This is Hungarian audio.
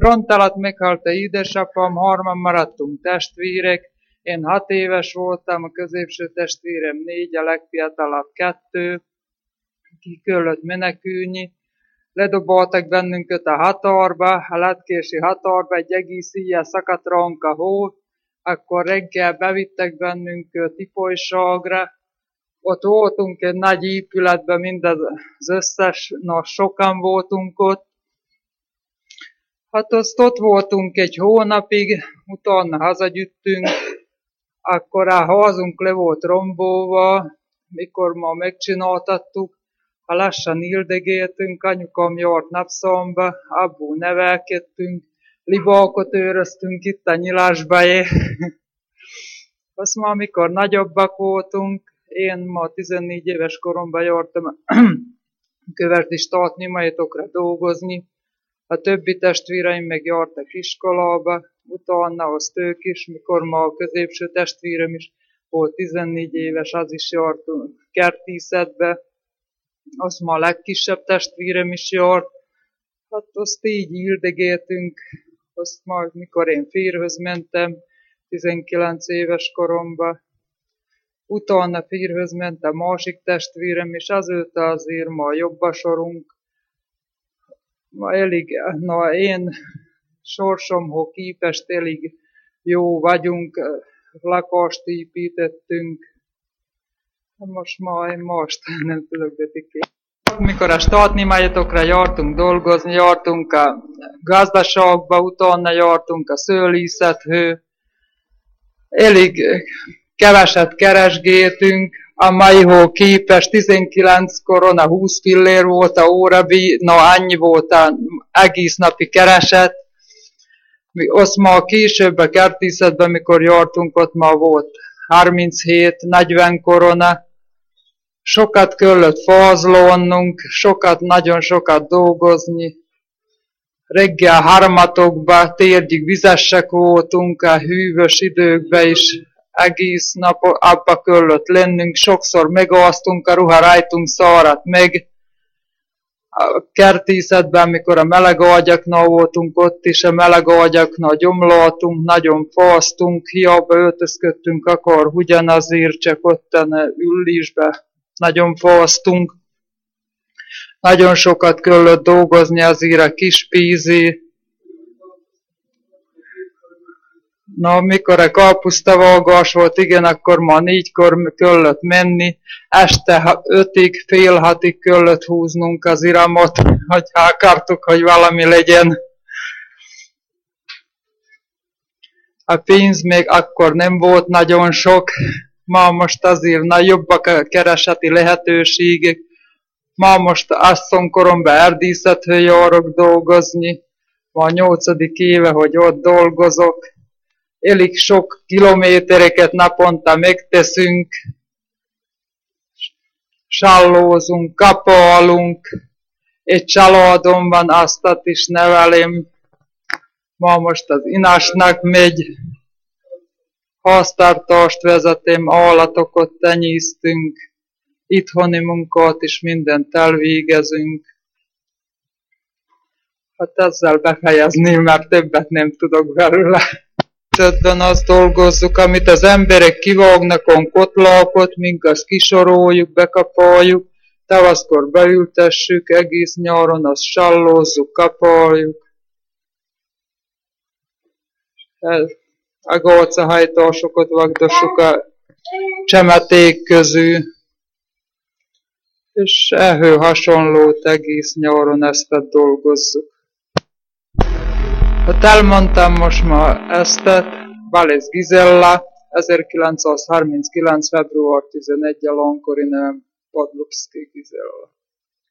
Front alatt meghalt a édesapám, harman maradtunk testvérek. Én 6 éves voltam, a középső testvérem 4, a legfiatalabb 2. Ki kellett menekülni. Ledoboltak bennünket a határba, a Letkési határba, egy egész éjjel szakadt ránk a hó. Akkor reggel bevittek bennünket Ipolyságra. Ott voltunk egy nagy épületben, mind az összes, sokan voltunk ott. Hát azt ott voltunk egy hónapig, utána hazagyüttünk, akkor a házunk le volt rombóva, mikor ma megcsináltattuk, ha lassan ildegéltünk, anyukám járt napszomba, abból nevelkedtünk, libákot őröztünk itt a nyilásba. Azt ma, amikor nagyobbak voltunk, én ma 14 éves koromban jártam a Követi Státnyomajtokra dolgozni, a többi testvéreim meg jártak iskolába, utána azt ők is, mikor ma a középső testvérem is volt 14 éves, az is járt kertészetbe, azt ma a legkisebb testvérem is járt, hát azt így ildegéltünk, azt ma, mikor én férjhöz mentem, 19 éves koromban, utána férjhöz ment a másik testvérem, és azóta azért ma jobb a sorunk. Ma elég, én sorsomhoz képest elég jó vagyunk, lakást építettünk. Most nem tudok betikni. Mikor a Státnyomajtokra jártunk dolgozni, jártunk a gazdaságba, utána jártunk a szőlészethez. Elég keveset keresgéltünk, a maihoz képest 19-koron a 20 fillér volt a órabi, annyi volt az egész napi kereset. Azt ma később a kertészetben, mikor jártunk, ott ma volt 37-40 korona. Sokat kellett fázlónnunk, nagyon sokat dolgozni. Reggel 3-okba térdig vizesek voltunk, a hűvös időkben is egész nap abba kellett lennünk, sokszor megasztunk, a ruha rajtunk száradt meg. A kertészetben, mikor a meleg ágyaknál voltunk, ott is a meleg ágyaknál gyomláltunk, nagyon fáztunk, hiába öltözködtünk, akkor ugyanazért, csak ottan ülésbe nagyon fáztunk. Nagyon sokat kellett dolgozni azért a kis pénzért. Mikor a káposztavágás volt, igen, akkor ma 4-kor kellett menni, este 5-ig, fél 6-ig kellett húznunk az iramot, hogyha akartuk, hogy valami legyen. A pénz még akkor nem volt nagyon sok, ma most azért jobbak a kereseti lehetőségek. Ma most asszonykoromban erdészethez járok dolgozni, ma 8. éve, hogy ott dolgozok. Elég sok kilométereket naponta megteszünk, sallózunk, kapálunk, egy családom van, azt is nevelem. Ma most az inásnak megy, háztartást vezetem, állatokat tenyésztünk, itthoni munkát is mindent elvégezünk. Hát ezzel befejezném, mert többet nem tudok belőle. Többen azt dolgozzuk, amit az emberek kivágnak a kotlákot, mink azt kisoroljuk, bekapáljuk, tavaszkor beültessük, egész nyáron azt sallózzuk, kapáljuk. A gálcahajtásokat vagdossuk a csemeték közül, és ehhez hasonlót egész nyáron ezt dolgozzuk. Hát elmondtam most ma eztet, Balázs Gizella, 1939. február 11. a Lankori nevem Padlubszky Gizella.